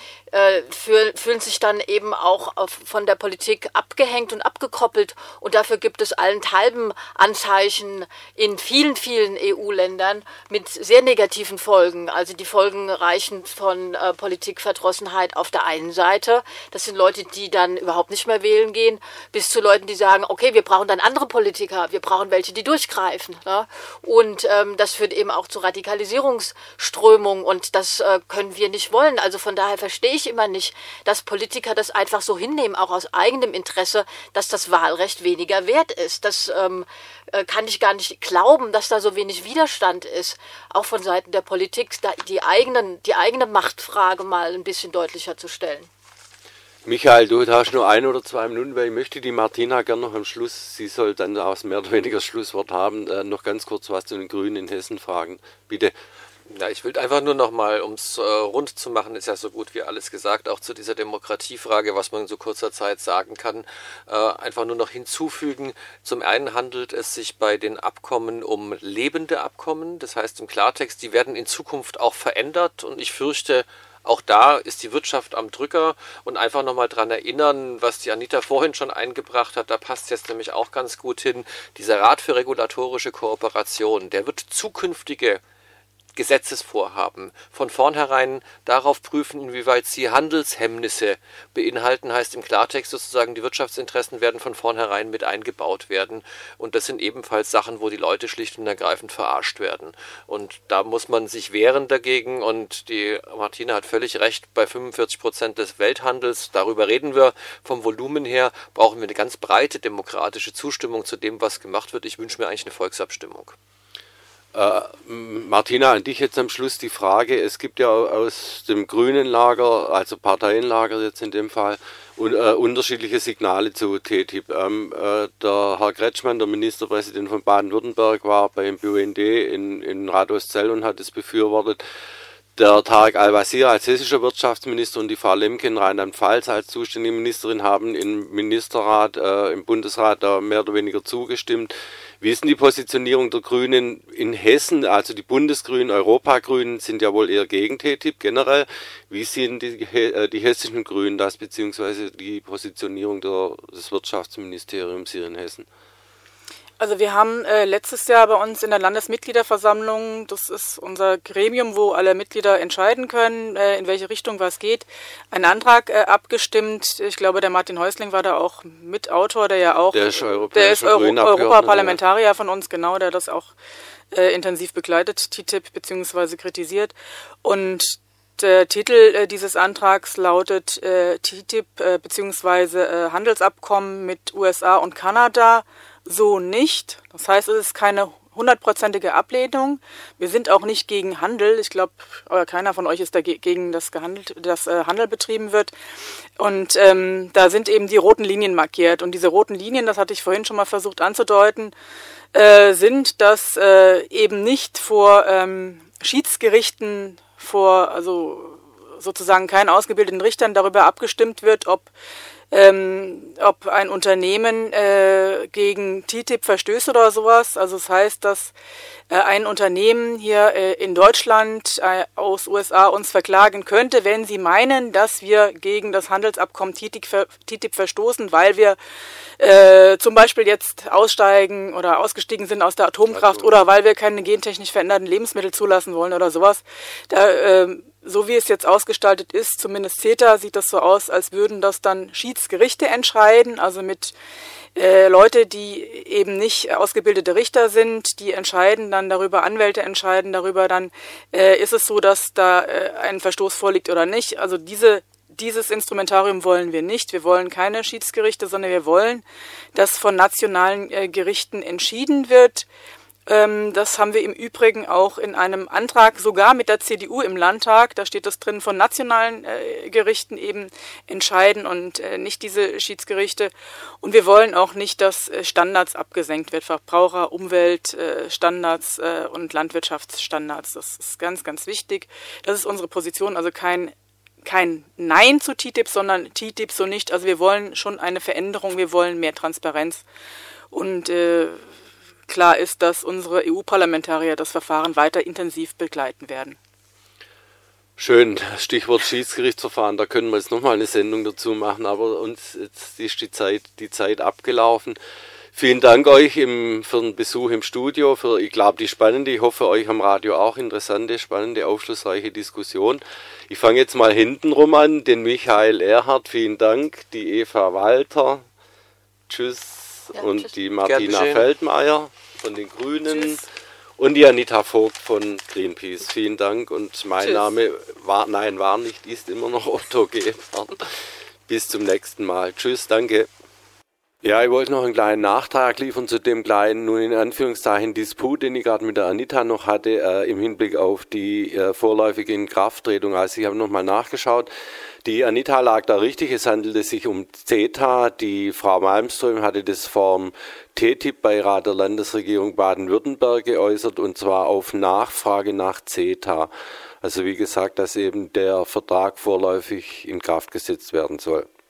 fühlen sich dann eben auch von der Politik abgehängt und abgekoppelt. Und dafür gibt es allenthalben Anzeichen in vielen, vielen EU-Ländern mit sehr negativen Folgen. Also die Folgen reichen von Politikverdrossenheit auf der einen Seite. Das sind Leute, die dann überhaupt nicht mehr wählen gehen, bis zu Leuten, die sagen, okay, wir brauchen dann andere Politiker, wir brauchen welche, die durchgreifen. Ne? Und das führt eben auch zu Radikalisierungsströmungen und das können wir nicht wollen. Also von daher verstehe ich immer nicht, dass Politiker das einfach so hinnehmen, auch aus eigenem Interesse, dass das Wahlrecht weniger wert ist. Das kann ich gar nicht glauben, dass da so wenig Widerstand ist, auch von Seiten der Politik, da die eigene Machtfrage mal ein bisschen deutlicher zu stellen. Michael, du hast nur 1 oder 2 Minuten, weil ich möchte die Martina gerne noch am Schluss, sie soll dann auch mehr oder weniger das Schlusswort haben, noch ganz kurz was zu den Grünen in Hessen fragen. Bitte. Ja, ich will einfach nur noch mal, um es rund zu machen, ist ja so gut wie alles gesagt, auch zu dieser Demokratiefrage, was man in so kurzer Zeit sagen kann, einfach nur noch hinzufügen. Zum einen handelt es sich bei den Abkommen um lebende Abkommen, das heißt im Klartext, die werden in Zukunft auch verändert und ich fürchte, auch da ist die Wirtschaft am Drücker und einfach nochmal dran erinnern, was die Anita vorhin schon eingebracht hat, da passt jetzt nämlich auch ganz gut hin, dieser Rat für regulatorische Kooperation, der wird zukünftige Gesetzesvorhaben von vornherein darauf prüfen, inwieweit sie Handelshemmnisse beinhalten, heißt im Klartext sozusagen, die Wirtschaftsinteressen werden von vornherein mit eingebaut werden und das sind ebenfalls Sachen, wo die Leute schlicht und ergreifend verarscht werden und da muss man sich wehren dagegen und die Martina hat völlig recht, bei 45% des Welthandels, darüber reden wir, vom Volumen her brauchen wir eine ganz breite demokratische Zustimmung zu dem, was gemacht wird. Ich wünsche mir eigentlich eine Volksabstimmung. Martina, an dich jetzt am Schluss die Frage, es gibt ja aus dem grünen Lager, also Parteienlager jetzt in dem Fall, unterschiedliche Signale zu TTIP. Der Herr Kretschmann, der Ministerpräsident von Baden-Württemberg, war beim BUND in Radolfzell und hat es befürwortet. Der Tarek Al-Wazir als hessischer Wirtschaftsminister und die Frau Lemke in Rheinland-Pfalz als zuständige Ministerin haben im Ministerrat, im Bundesrat da mehr oder weniger zugestimmt. Wie ist denn die Positionierung der Grünen in Hessen? Also die Bundesgrünen, Europagrünen sind ja wohl eher gegen TTIP generell. Wie sehen die hessischen Grünen das, beziehungsweise die Positionierung des Wirtschaftsministeriums hier in Hessen? Also wir haben letztes Jahr bei uns in der Landesmitgliederversammlung, das ist unser Gremium, wo alle Mitglieder entscheiden können, in welche Richtung was geht, einen Antrag abgestimmt. Ich glaube, der Martin Häusling war da auch Mitautor, der ist Europaparlamentarier von uns, genau, der das auch intensiv begleitet, TTIP beziehungsweise kritisiert. Und der Titel dieses Antrags lautet TTIP beziehungsweise Handelsabkommen mit USA und Kanada so nicht. Das heißt, es ist keine 100%ige Ablehnung. Wir sind auch nicht gegen Handel. Ich glaube, keiner von euch ist dagegen, dass Handel betrieben wird. Und da sind eben die roten Linien markiert. Und diese roten Linien, das hatte ich vorhin schon mal versucht anzudeuten, sind, dass eben nicht vor Schiedsgerichten, also sozusagen keinen ausgebildeten Richtern darüber abgestimmt wird, ob ein Unternehmen gegen TTIP verstößt oder sowas. Also das heißt, dass ein Unternehmen hier in Deutschland aus USA uns verklagen könnte, wenn sie meinen, dass wir gegen das Handelsabkommen TTIP verstoßen, weil wir zum Beispiel jetzt aussteigen oder ausgestiegen sind aus der Atomkraft oder weil wir keine gentechnisch veränderten Lebensmittel zulassen wollen oder sowas. So wie es jetzt ausgestaltet ist, zumindest CETA, sieht das so aus, als würden das dann Schiedsgerichte entscheiden, also mit Leute, die eben nicht ausgebildete Richter sind, die entscheiden dann darüber, Anwälte entscheiden darüber, dann ist es so, dass da ein Verstoß vorliegt oder nicht. Also dieses Instrumentarium wollen wir nicht. Wir wollen keine Schiedsgerichte, sondern wir wollen, dass von nationalen Gerichten entschieden wird. Das haben wir im Übrigen auch in einem Antrag sogar mit der CDU im Landtag. Da steht das drin, von nationalen Gerichten eben entscheiden und nicht diese Schiedsgerichte. Und wir wollen auch nicht, dass Standards abgesenkt wird, Verbraucher-, Umweltstandards und Landwirtschaftsstandards. Das ist ganz, ganz wichtig. Das ist unsere Position, also kein Nein zu TTIP, sondern TTIP so nicht. Also wir wollen schon eine Veränderung, wir wollen mehr Transparenz. Und klar ist, dass unsere EU-Parlamentarier das Verfahren weiter intensiv begleiten werden. Schön, Stichwort Schiedsgerichtsverfahren, da können wir jetzt nochmal eine Sendung dazu machen, aber uns jetzt ist die Zeit abgelaufen. Vielen Dank euch für den Besuch im Studio, für, ich glaube, die spannende, ich hoffe euch am Radio auch interessante, spannende, aufschlussreiche Diskussion. Ich fange jetzt mal hintenrum an, den Michael Erhardt, vielen Dank, die Eva Walter, tschüss. Ja, und tschüss. Die Martina Feldmeier von den Grünen. Tschüss. Und die Anita Vogt von Greenpeace. Vielen Dank. Und mein Name war nicht, ist immer noch Otto Gebhardt. Bis zum nächsten Mal. Tschüss, danke. Ja, ich wollte noch einen kleinen Nachtrag liefern zu dem kleinen, nun in Anführungszeichen, Disput, den ich gerade mit der Anita noch hatte, im Hinblick auf die vorläufige Inkrafttretung. Also ich habe nochmal nachgeschaut. Die Anita lag da richtig, es handelte sich um CETA. Die Frau Malmström hatte das vom TTIP-Beirat der Landesregierung Baden-Württemberg geäußert, und zwar auf Nachfrage nach CETA. Also wie gesagt, dass eben der Vertrag vorläufig in Kraft gesetzt werden soll.